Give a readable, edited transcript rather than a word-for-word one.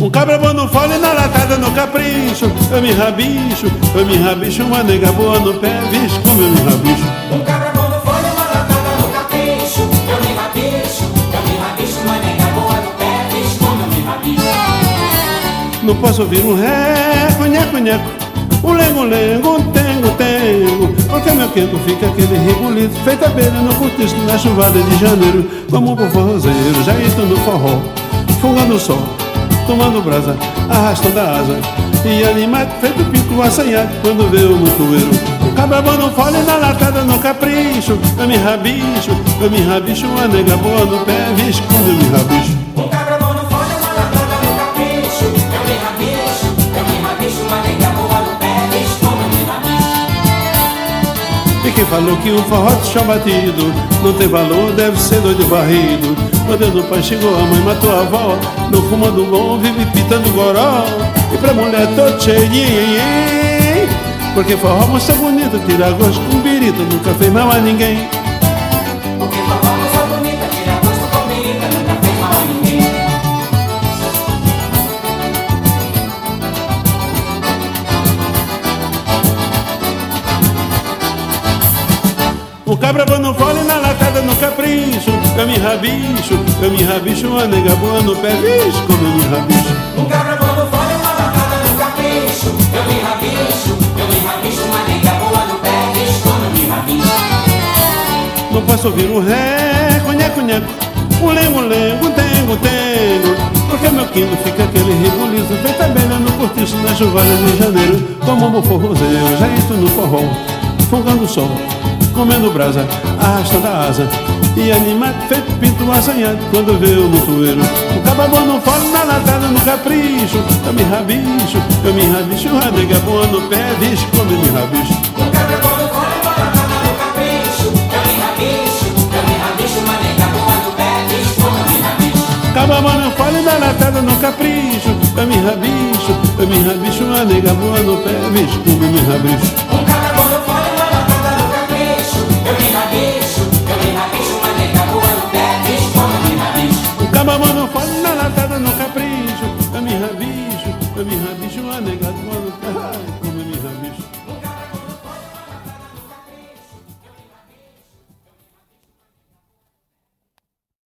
Um cabra bom no fole, na latada, no capricho. Eu me rabicho, uma nega boa no pé, vixe como eu me rabicho. Um cabra bom no fole, uma latada, no capricho. Eu me rabicho, uma nega boa no pé, vixe como eu me rabicho. Não posso ouvir um reco, nheco, nheco, um lengo, lengo, um tengo, tengo, porque meu quento fica aquele regulito, feito abelha no cortiço na chuvada de janeiro. Vamos pro forrozeiro, já estou no forró, fungando o sol, tomando brasa, arrastando a asa, e animado, feito pico assanhado, quando vê o mutueiro. O cabra bom no fole, na latada, no capricho. Eu me rabicho, uma nega boa no pé, vixe como eu me rabicho. Um cabra bom no fole, uma latada, no capricho. Eu me rabicho, uma nega boa no pé, vixe como eu me rabicho. E quem falou que um forró de chão batido não tem valor, deve ser doido barrido. Quando o pai chegou, a mãe matou a avó. No fumo do bom, vive pitando goró. E pra mulher todo cheio, porque forró moça bonita, tira gosto com birita, nunca fez mal a ninguém. Porque forró moça bonita, tira gosto com birita, nunca fez mal a ninguém. O cabra bom no fole, na latada, no capricho. Eu me rabicho, uma nega boa no pé, vixe como eu me rabicho. Um cabra bom no fole, uma latada, no capricho. Eu me rabicho, uma nega boa no pé, vixe como eu me rabicho. Não posso ouvir um reco, nheco, nheco, um lengo, lengo, um tengo, tengo, porque meu quino fica aquele rebuliço, feito abelha no cortiço na chuvada de janeiro. Como um forrozeiro, já estou no forró, fungando o sol, comendo brasa, arrastando a asa, e animado, feito pinto assanhado, quando vê o mutueiro. O cabra bom no fole, na latada, no capricho. Eu me rabicho, uma nega boa no pé, vixe como eu me rabicho. Um cabra bom no fole, uma latada, no capricho. Eu me rabicho, uma nega boa no pé, vixe como eu me rabicho. Cabra bom no fole, na latada, no capricho. Eu me rabicho, uma nega boa no pé, vixe como eu me rabicho. Um cabra bom no fole, uma latada, no capricho. Eu me rabicho, uma nega boa no pé, vixe como eu me rabicho. O cabra bom no fole, na latada, no capricho. Eu me rabicho, uma nega boa.